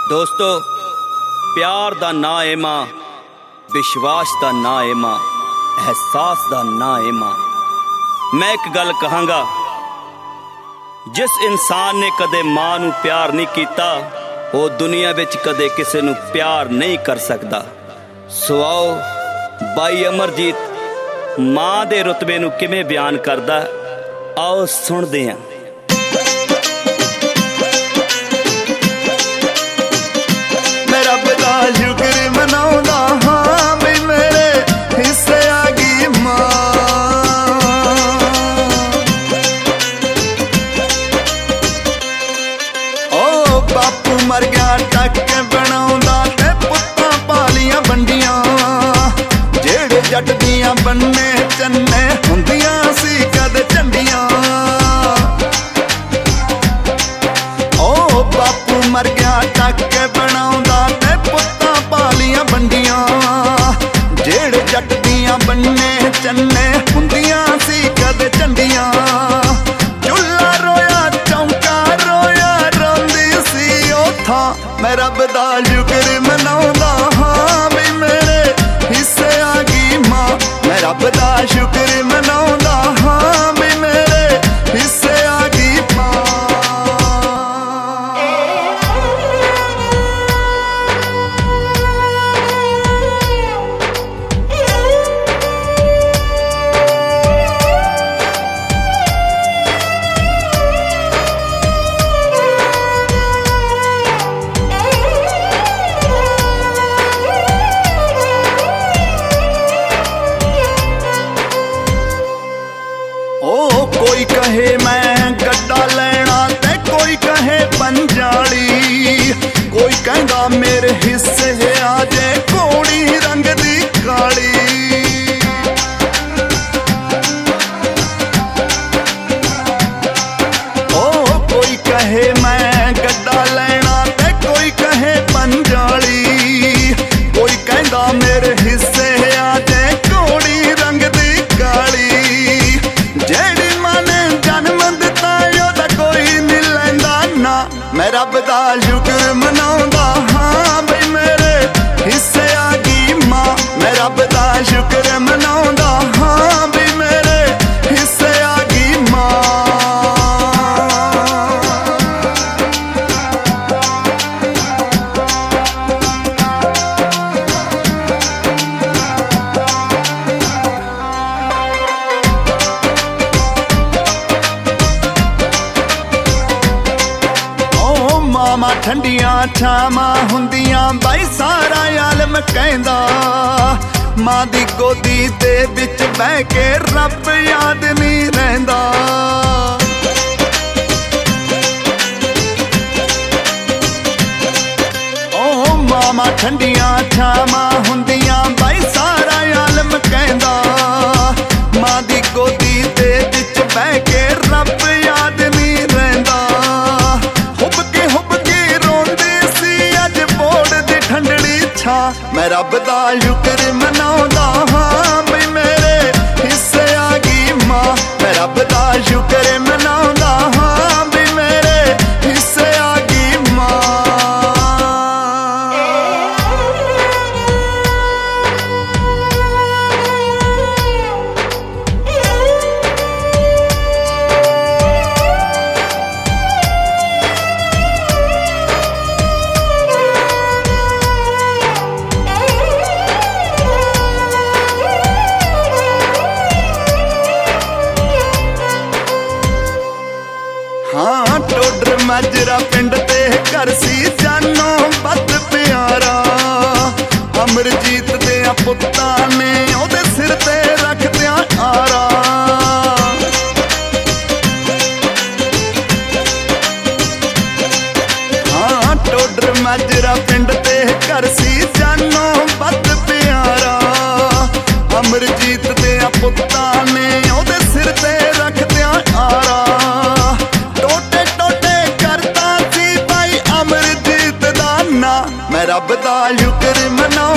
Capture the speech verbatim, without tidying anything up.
दोस्तों, प्यार दा ना है मां, विश्वास दा ना है मां, एहसास दा ना है मां। मैं एक गल कहांगा, जिस इंसान ने कदे मां नू प्यार नहीं कीता वो दुनिया विच कदे किसे नू प्यार नहीं कर सकदा। सो आओ बाई अमरजीत मां दे रुतबे नू किवें बयान करदा, आओ सुनदे हां। रब दा शुक्र मनाउंदा हां भी मेरे हिस्से आ गई मां। ओ बापू मर गया टक बनाउंदा ते पुत्तां पालियां बंडियां, जेड़े जट दियां बन्ने चन्ने हुंदियां सी कद झंडियां। ओ बापू मर गया टक बनाउंदा जेड़े जट दियां बन्ने चन्ने हुंदियां सी कद झंडियां। चुल्ला रोया चौंका रोया रोंदी सी ओ थां, मैं रब दा शुक्र मनाउंदा हां भी मेरे हिस्से आ गई मां। मैं रब दा शुक्र मनाउंदा हां भी मेरे हिस्से आ गई मां। कोई कहे मैं गड्डा लेना ते कोई कहे पंजाली, कोई कहंदा मेरे हिस्से आ जे घोड़ी रंग दी काली। ओ कोई कहे मैं गड्डा लेना ते कोई कहे पंजाली, कोई कहंदा मेरे हिस्से आ जे घोड़ी रंग दी काली। जेड़ी मैं रब दा शुक्र मनाउंदा हां बई मेरे हिस्से आ गई मां। मैं रब दा शुक्र मनाउंदा हां बई मेरे हिस्से आ गई मां। मामा ठंडियां छावां हुंदियां बाई सारा आलम कहंदा, मां दी गोदी दे विच बह के रब याद नहीं रहिंदा। ओ मामा ठंडियां छावां हुंदियां बाई सारा आलम कहंदा, मां दी गोदी दे विच बह के रब याद नहीं रहिंदा। मैं रब दा शुक्र मनाउंदा हां बई मेरे हिस्से आ गई मां। मैं रब दा शुक्र मनाउंदा हां बई मेरे हिस्से आ गई मां। हाँ टोडर माजरा पिंड ते घर सी जानो बद प्यारा, अमरजीत दे पुत्तां ने ओदे सिर ते रख दिया आरा। हाँ टोडर माजरा पिंड ते घर सी जानो बद प्यारा, अमरजीत दे पुत्तां ने ओदे सिर ते रख दिया आरा। मैं रब दा शुक्र मना